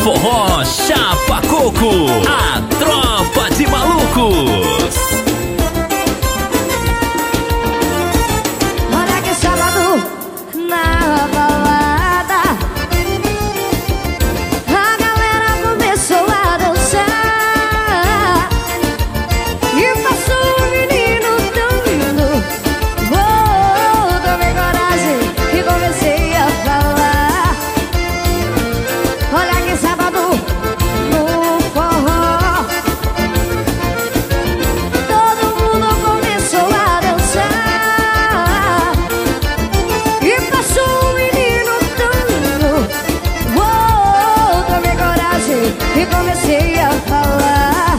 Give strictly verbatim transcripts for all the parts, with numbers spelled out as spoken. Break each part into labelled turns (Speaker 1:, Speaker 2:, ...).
Speaker 1: Forró Chapa Coco, a tropa de malucos.
Speaker 2: Olha que sábado na balada, a galera começou a dançar e passou um menino tão lindo. Oh, tomei coragem e comecei a falar. Olha que sábado no forró, todo mundo começou a dançar e passou um menino tão lindo. Oh, tomei coragem e comecei a falar.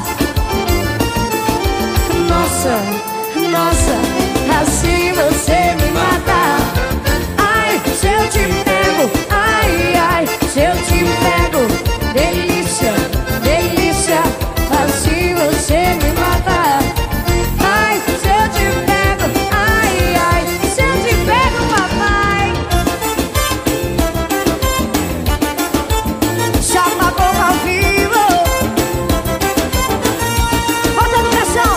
Speaker 2: Nossa, nossa, assim você me mata. Ai, se eu te pego, ai, ai, se eu te pego. Delícia, delícia, assim você me mata. Ai, se eu te pego, ai, ai, se eu te pego, papai. Chapa Coco ao vivo. Bota no pressão.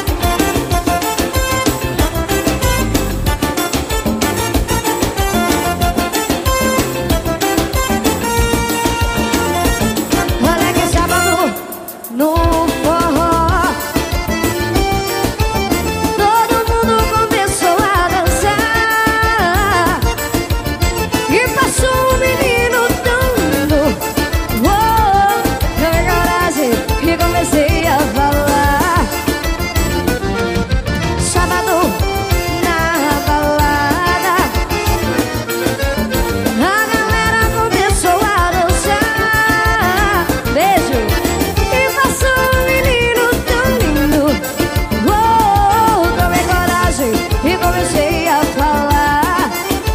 Speaker 2: Olha que sábado no forró, todo mundo começou a dançar e passou um menino tão lindo. Oh, tomei coragem e comecei a falar. Sábado na balada, a galera começou a dançar. Beijo. E passou um menino tão lindo. Oh, tomei coragem e comecei a falar.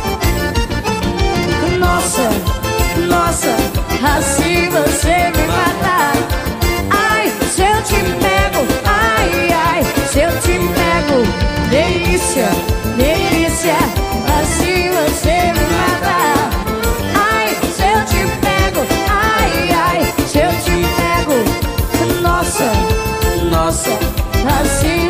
Speaker 2: Nossa, nossa, assim você me mata. Ai, se eu te pego, ai, ai, se eu te pego. Delícia, delícia, assim você me mata. Ai, se eu te pego, ai, ai, se eu te pego. Nossa, nossa, assim